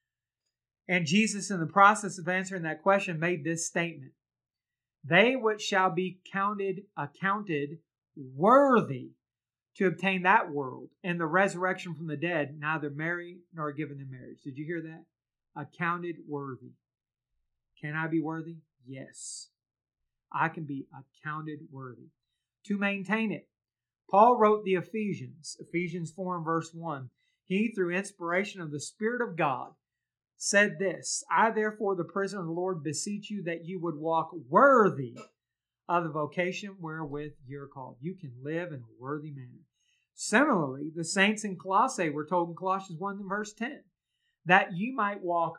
[SPEAKER 1] And Jesus, in the process of answering that question, made this statement. They which shall be counted, accounted worthy to obtain that world and the resurrection from the dead, neither marry nor given in marriage. Did you hear that? Accounted worthy. Can I be worthy? Yes. I can be accounted worthy. To maintain it, Paul wrote the Ephesians, Ephesians four and verse one. He, through inspiration of the Spirit of God, said this, I therefore, the prisoner of the Lord, beseech you that you would walk worthy of the vocation wherewith you're called. You can live in a worthy manner. Similarly, the saints in Colossae were told in Colossians one and verse ten, that you might walk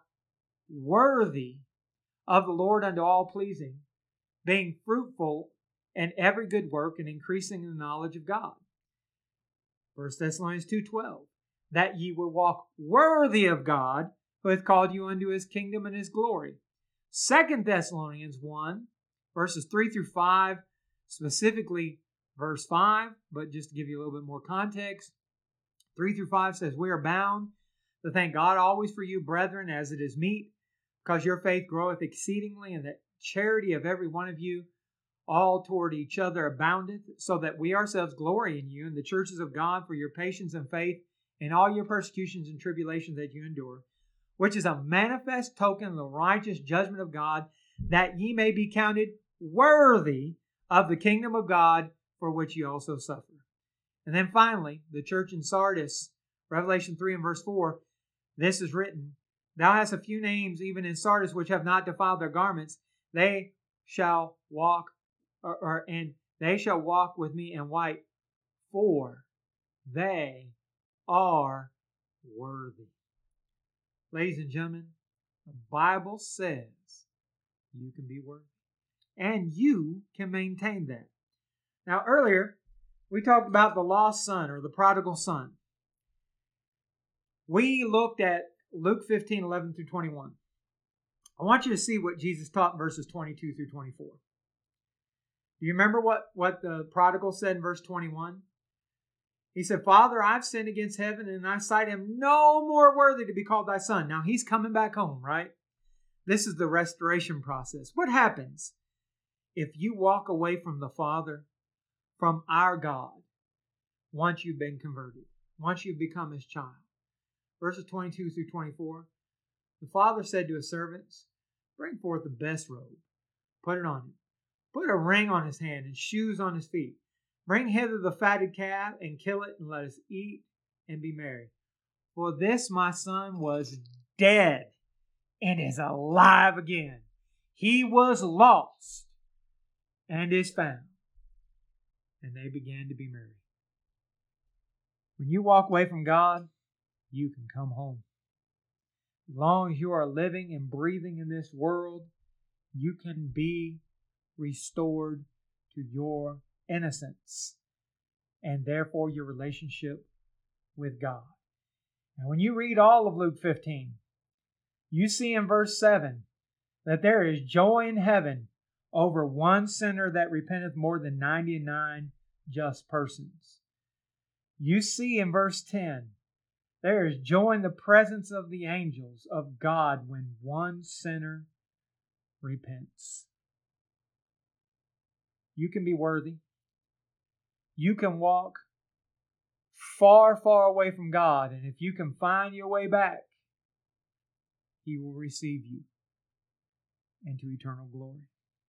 [SPEAKER 1] worthy of the Lord unto all pleasing, being fruitful in every good work and increasing in the knowledge of God. First Thessalonians two twelve, that ye will walk worthy of God, who hath called you unto his kingdom and his glory. Second Thessalonians one, verses three through five, specifically verse five, but just to give you a little bit more context, three through five says, we are bound to thank God always for you, brethren, as it is meet, because your faith groweth exceedingly, and the charity of every one of you all toward each other aboundeth, so that we ourselves glory in you and the churches of God for your patience and faith in all your persecutions and tribulations that you endure, which is a manifest token of the righteous judgment of God, that ye may be counted worthy of the kingdom of God, for which ye also suffer. And then finally, the church in Sardis, Revelation three and verse four, this is written, thou hast a few names even in Sardis which have not defiled their garments. They shall walk, or, or and they shall walk with me in white, for they are worthy. Ladies and gentlemen, the Bible says you can be worthy. And you can maintain that. Now, earlier, we talked about the lost son or the prodigal son. We looked at Luke fifteen, eleven through twenty-one. I want you to see what Jesus taught in verses twenty-two through twenty-four. Do you remember what, what the prodigal said in verse twenty-one? He said, Father, I've sinned against heaven, and I cite him no more worthy to be called thy son. Now he's coming back home, right? This is the restoration process. What happens if you walk away from the Father, from our God, once you've been converted, once you've become his child? Verses twenty-two through twenty-four. The father said to his servants, bring forth the best robe, put it on him. Put a ring on his hand and shoes on his feet. Bring hither the fatted calf and kill it, and let us eat and be merry. For this my son was dead and is alive again. He was lost and is found. And they began to be merry. When you walk away from God, you can come home. As long as you are living and breathing in this world, you can be restored to your innocence and therefore your relationship with God. And when you read all of Luke fifteen, you see in verse seven that there is joy in heaven over one sinner that repenteth more than ninety-nine just persons. You see in verse ten, there is joy in the presence of the angels of God when one sinner repents. You can be worthy. You can walk far, far away from God, and if you can find your way back, he will receive you into eternal glory.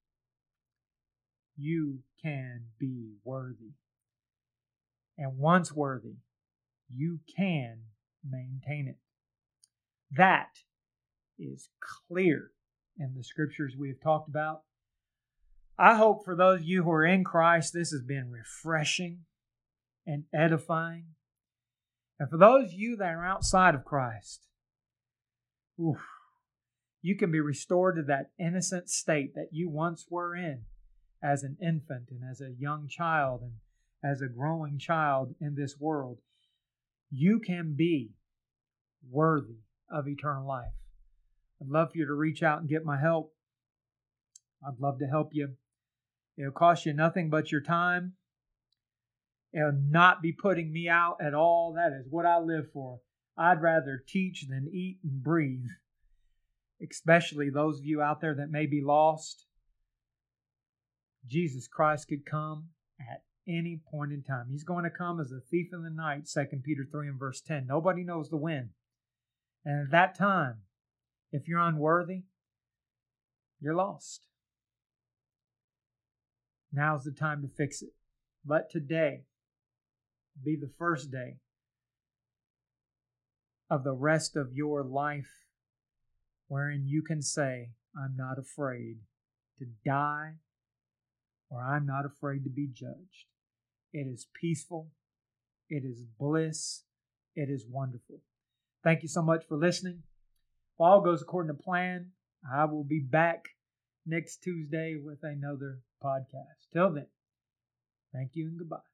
[SPEAKER 1] You can be worthy. And once worthy, you can maintain it. That is clear in the scriptures we have talked about. I hope for those of you who are in Christ, this has been refreshing and edifying. And for those of you that are outside of Christ, oof, you can be restored to that innocent state that you once were in as an infant and as a young child and as a growing child in this world. You can be worthy of eternal life. I'd love for you to reach out and get my help. I'd love to help you. It'll cost you nothing but your time. It'll not be putting me out at all. That is what I live for. I'd rather teach than eat and breathe. Especially those of you out there that may be lost. Jesus Christ could come at any point in time. He's going to come as a thief in the night, Second Peter three and verse ten. Nobody knows the when. And at that time, if you're unworthy, you're lost. Now's the time to fix it. Let today be the first day of the rest of your life wherein you can say, I'm not afraid to die, or I'm not afraid to be judged. It is peaceful. It is bliss. It is wonderful. Thank you so much for listening. If all goes according to plan, I will be back next Tuesday with another podcast. Till then, thank you and goodbye.